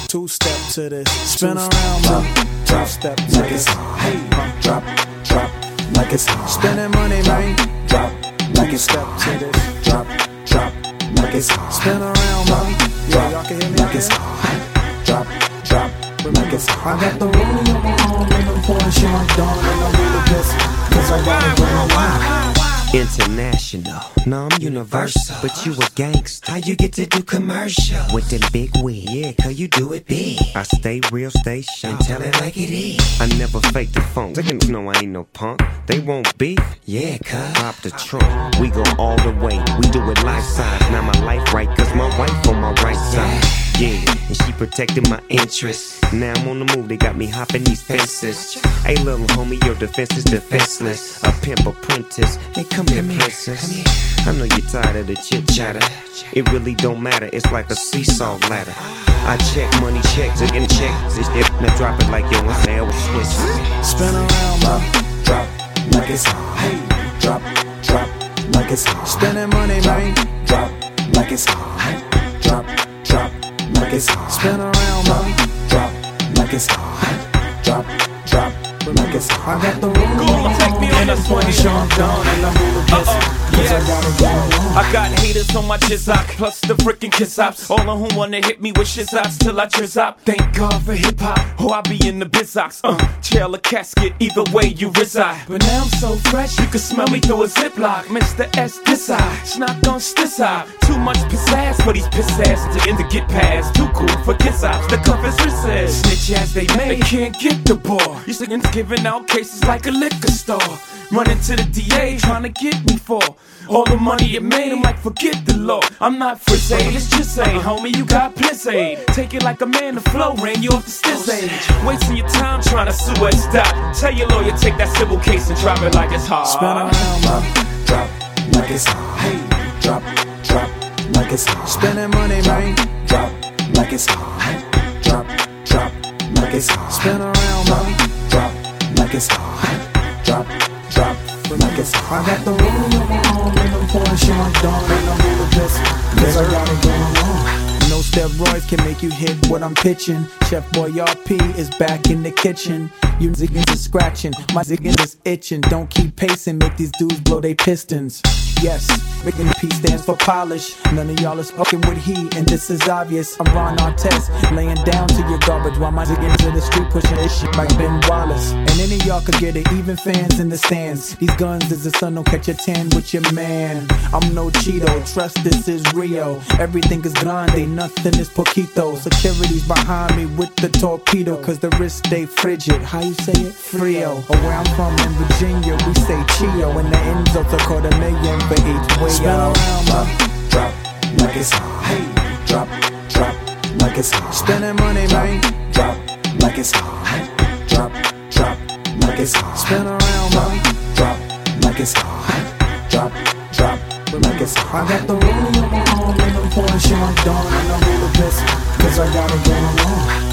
Two-step to this, spin around, man. Two-step to this, hey, drop, drop, like it's hot. Spending money, man. Drop, like it's Two-step hot. to this, Drop, drop, like it's hot. spin around, man. Yeah, y'all can hear me Like out it's there? hot. Drop, drop, like it's hot. I got the rolling on my arm and I'm pouring Sean Dawn and I'm really pissed, cause I got it going on. International, no, I'm universal, but you a gangster. How you get to do commercial? With them big wigs, Yeah, cause you do it big. I stay real, stay sharp. And tell it like it is. I never fake the phone. They know I ain't no punk. They won't beef. Yeah, cuz. Pop the trunk. We go all the way. We do it life size. Now my life right, cause my wife on my right side. Yeah, and she protected my interests. Now I'm on the move, they got me hopping these fences. Hey, little homie, your defense is defenseless. A pimp apprentice. Hey, come here, princess. I know you're tired of the chit chatter. It really don't matter, it's like a seesaw ladder. I check money checks and checks. Now drop it like yo, what's the hell switch? Spin around, man. Drop, like it's hot. Hey, Drop, drop, like it's hot. spending money, man. Drop, like it's hot. Drop, drop, like it's hot. Spin around, man. Drop, like it's hot. Drop, drop, like it's hot. I got the rolling on my take me arm on and I'm this pouring one. Sean Dawn and I'm really pissed, cause I got it going on. I got haters on my jizzop, plus the freaking kiss ops. All of whom wanna hit me with shizops till I trizzop. Thank God for hip hop, or I be in the bizox. Jail or casket, either way you reside. But now I'm so fresh, you can smell me through a ziplock. Mr. S this side, snot on this side. Too much piss ass for these piss ass to get past. Too cool for kiss ops, the cuff is recessed. Snitch ass they made, they can't get the ball. You singing giving out cases like a liquor store. Running to the DA, trying to get me for all the money it made. I'm like, forget the law. I'm not frizzy, it's just saying, homie, you got blizzard. Take it like a man, the flow ran you off the stizzade. Wasting your time trying to sue us, stop. Tell your lawyer, take that civil case and drop it like it's hard. Spin around, man. Drop, like it's hot. Hey, Drop, drop, like it's hot. spending money, man. Drop, like it's hot. Drop, drop, like it's hot. Spin around, man. Drop, like it's hot. Drop, drop, like it's hot. I got the rolling on my arm and I'm pouring Sean Dawn and I'm really pissed, cause I got it going on. No steroids can make you hit what I'm pitching. Chef Boyardee is back in the kitchen. You ziggins is scratching, my ziggins is itching. Don't keep pacing, make these dudes blow they pistons. Yes, Rick and P stands for polish. None of y'all is fucking with he, and this is obvious. I'm Ron Artest, laying down to your garbage while my ziggins in the street pushing this shit like Ben Wallace. And any of y'all could get it, even fans in the stands. These guns is the sun, don't catch a tan with your man. I'm no Cheeto, trust this is Rio. Everything is grande, nothing is poquito. Security's behind me with the torpedo, cause the wrist stay frigid. How you say it? Frio. Or where I'm from in Virginia, we say Chio. And the Enzo's a quarter million for each way. Spin around, man. Drop, like it's hot. Hey, Drop, drop, like it's hot. spending money, man. Drop, like it's hot. Drop, drop, like it's hot. Spin around, man. Drop, like it's hot. Drop, drop, like it's hot. I got the rolling on my arm and I'm pouring Sean Dawn and I'm really pissed, cause I got it going on.